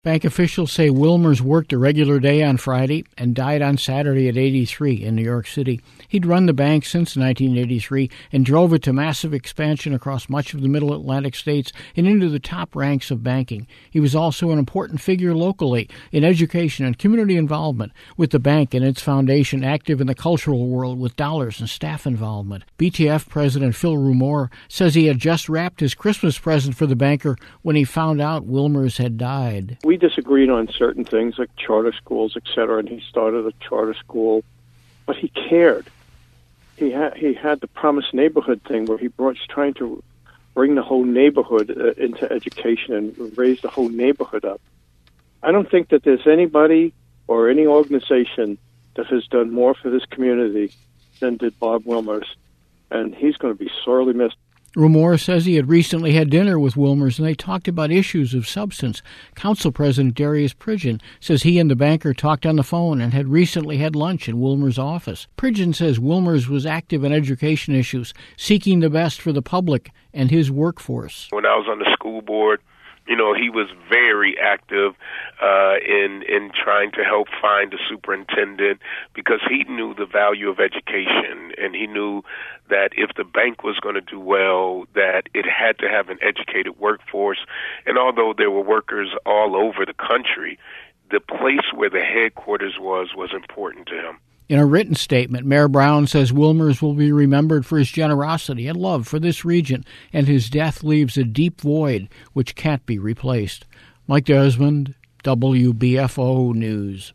Bank officials say Wilmers worked a regular day on Friday and died on Saturday at 83 in New York City. He'd run the bank since 1983 and drove it to massive expansion across much of the Middle Atlantic states and into the top ranks of banking. He was also an important figure locally in education and community involvement, with the bank and its foundation active in the cultural world with dollars and staff involvement. BTF President Phil Rumore says he had just wrapped his Christmas present for the banker when he found out Wilmers had died. We disagreed on certain things like charter schools, etc., and he started a charter school, but he cared. He had the Promise Neighborhood thing where he was trying to bring the whole neighborhood into education and raise the whole neighborhood up. I don't think that there's anybody or any organization that has done more for this community than did Bob Wilmers, and he's going to be sorely missed. Rumore says he had recently had dinner with Wilmers and they talked about issues of substance. Council President Darius Pridgeon says he and the banker talked on the phone and had recently had lunch in Wilmers' office. Pridgeon says Wilmers was active in education issues, seeking the best for the public and his workforce. When I was on the school board, he was very active in trying to help find a superintendent because he knew the value of education, and he knew that if the bank was going to do well, that it had to have an educated workforce. And although there were workers all over the country, the place where the headquarters was important to him. In a written statement, Mayor Brown says Wilmers will be remembered for his generosity and love for this region, and his death leaves a deep void which can't be replaced. Mike Desmond, WBFO News.